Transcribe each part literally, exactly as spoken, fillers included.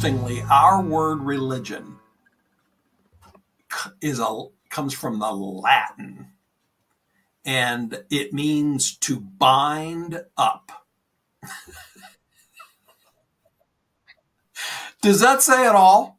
interestingly, our word religion is a comes from the Latin, and it means to bind up. Does that say it all?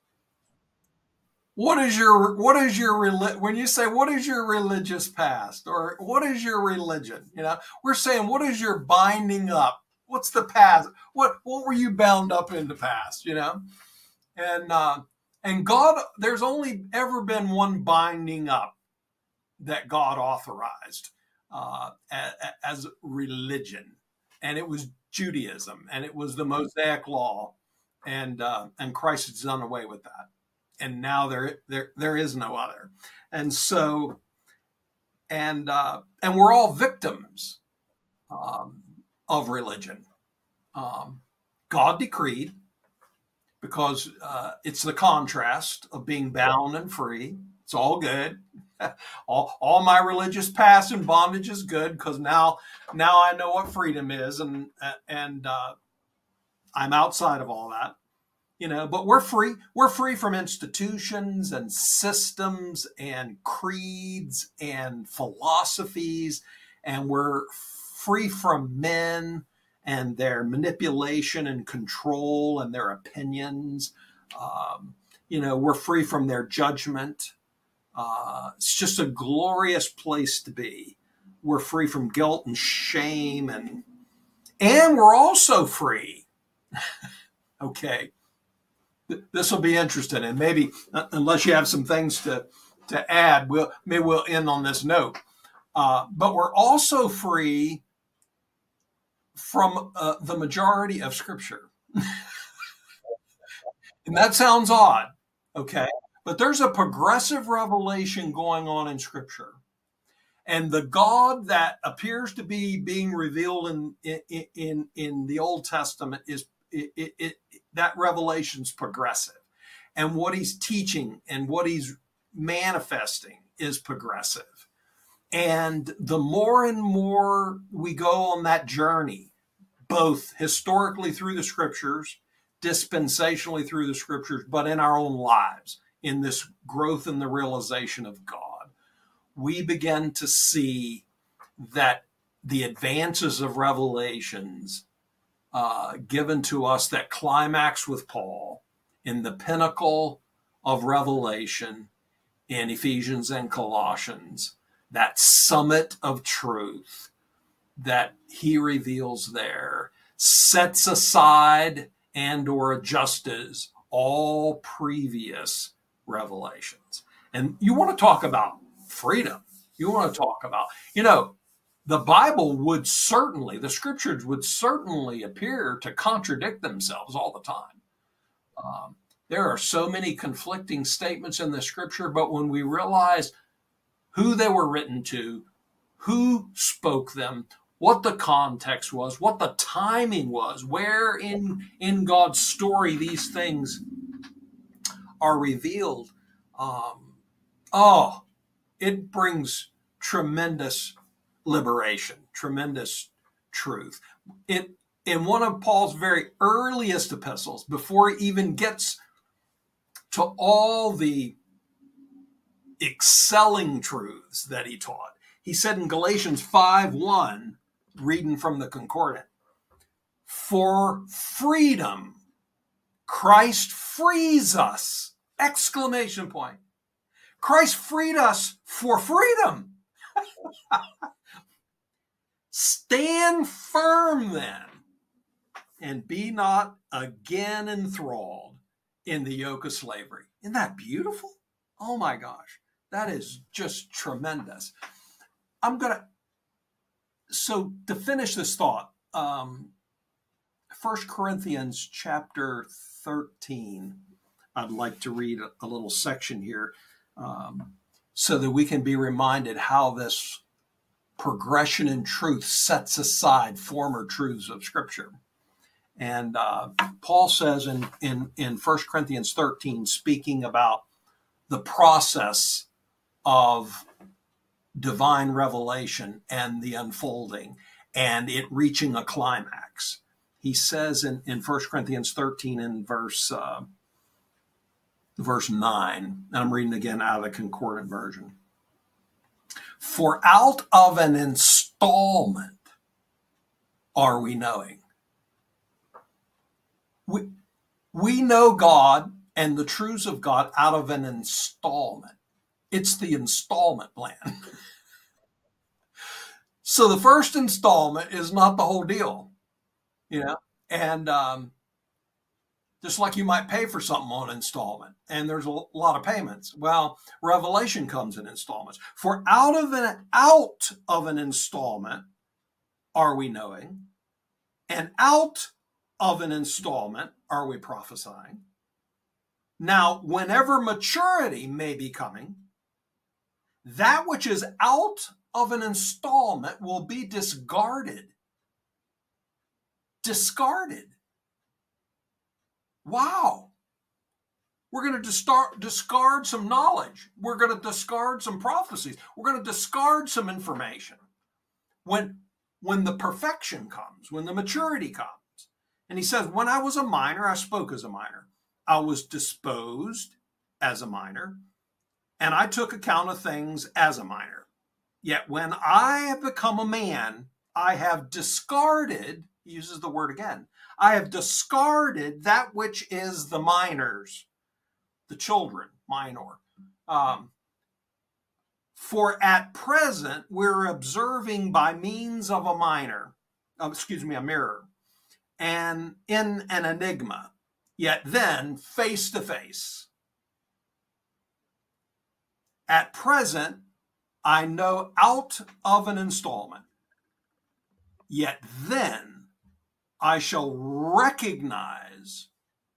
What is your what is your when you say what is your religious past, or what is your religion? You know, we're saying what is your binding up? What's the past? What what were you bound up in the past? You know, and uh, and God, there's only ever been one binding up that God authorized uh, as, as religion, and it was Judaism, and it was the Mosaic Law, and uh, and Christ has done away with that. And now there, there, there is no other. And so, and, uh, and we're all victims, um, of religion. Um, God decreed, because, uh, it's the contrast of being bound and free. It's all good. all, all my religious past and bondage is good, because now, now I know what freedom is, and, and, uh, I'm outside of all that. You know, but we're free. We're free from institutions and systems and creeds and philosophies, and we're free from men and their manipulation and control and their opinions. Um, you know, we're free from their judgment. Uh, it's just a glorious place to be. We're free from guilt and shame, and and we're also free. Okay. This will be interesting, and maybe uh, unless you have some things to to add, we'll maybe we'll end on this note. Uh, but we're also free from uh, the majority of Scripture, and that sounds odd, okay? But there's a progressive revelation going on in Scripture, and the God that appears to be being revealed in in in, in the Old Testament is it, it, it that revelation's progressive, and what he's teaching and what he's manifesting is progressive. And the more and more we go on that journey, both historically through the Scriptures, dispensationally through the Scriptures, but in our own lives, in this growth in the realization of God, we begin to see that the advances of revelations Uh, given to us that climax with Paul in the pinnacle of revelation in Ephesians and Colossians, that summit of truth that he reveals there, sets aside and or adjusts all previous revelations. And you want to talk about freedom. You want to talk about, you know, the Bible would certainly, the Scriptures would certainly appear to contradict themselves all the time. Um, there are so many conflicting statements in the Scripture, but when we realize who they were written to, who spoke them, what the context was, what the timing was, where in, in God's story these things are revealed, um, oh, it brings tremendous liberation, tremendous truth. It, in one of Paul's very earliest epistles, before he even gets to all the excelling truths that he taught, he said in Galatians five one, reading from the Concordant, "For freedom, Christ frees us!" Exclamation point. Christ freed us for freedom. Stand firm then, and be not again enthralled in the yoke of slavery. Isn't that beautiful? Oh my gosh, that is just tremendous. I'm going to, so to finish this thought, um, First Corinthians chapter thirteen, I'd like to read a, a little section here um, so that we can be reminded how this progression in truth sets aside former truths of Scripture. And uh, Paul says in, in, in First Corinthians thirteen, speaking about the process of divine revelation and the unfolding and it reaching a climax, he says in, in First Corinthians thirteen in verse, uh, verse nine, and I'm reading again out of the Concordant version. For out of an installment are we knowing. We, we know God and the truths of God out of an installment. It's the installment plan. So the first installment is not the whole deal, you know, and um, just like you might pay for something on installment, and there's a lot of payments. Well, Revelation comes in installments. For out of an out of an installment are we knowing, and out of an installment are we prophesying. Now, whenever maturity may be coming, that which is out of an installment will be discarded. Discarded. Wow. We're going to discard, discard some knowledge. We're going to discard some prophecies. We're going to discard some information. When, when the perfection comes, when the maturity comes. And he says, when I was a minor, I spoke as a minor. I was disposed as a minor, and I took account of things as a minor. Yet when I have become a man, I have discarded, he uses the word again, I have discarded that which is the minors, the children, minor. Um, for at present, we're observing by means of a minor, uh, excuse me, a mirror, and in an enigma, yet then face to face. At present, I know out of an installment, yet then I shall recognize,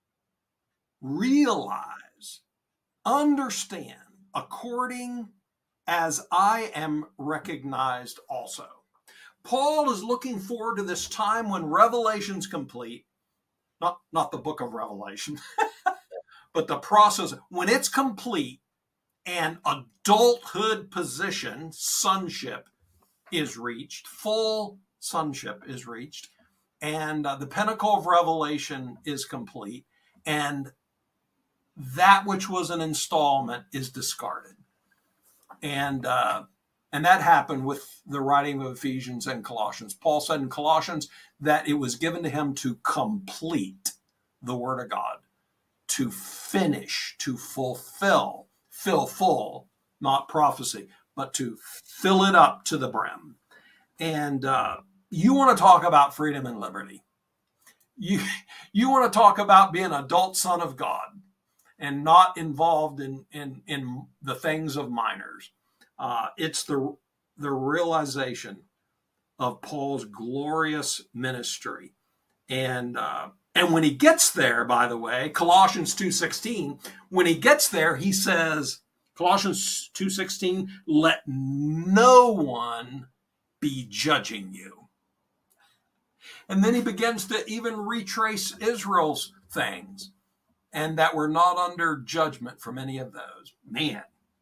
realize, understand according as I am recognized also. Paul is looking forward to this time when Revelation's complete, not, not the book of Revelation, but the process, when it's complete, and adulthood position, sonship, is reached, full sonship is reached, and uh, the pinnacle of revelation is complete, and that which was an installment is discarded. And uh, and that happened with the writing of Ephesians and Colossians. Paul said in Colossians that it was given to him to complete the Word of God, to finish, to fulfill, fill full, not prophecy, but to fill it up to the brim. And uh, you want to talk about freedom and liberty. You, you want to talk about being an adult son of God and not involved in, in, in the things of minors. Uh, it's the, the realization of Paul's glorious ministry. And uh, and when he gets there, by the way, Colossians two sixteen, when he gets there, he says, Colossians two sixteen, let no one be judging you. And then he begins to even retrace Israel's things, and that we're not under judgment from any of those. Man.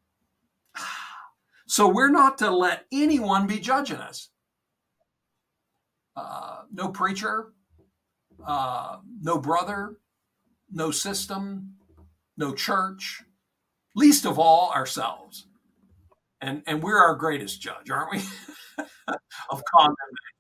So we're not to let anyone be judging us. Uh, no preacher, uh, no brother, no system, no church, least of all ourselves. And, and we're our greatest judge, aren't we? Of condemnation.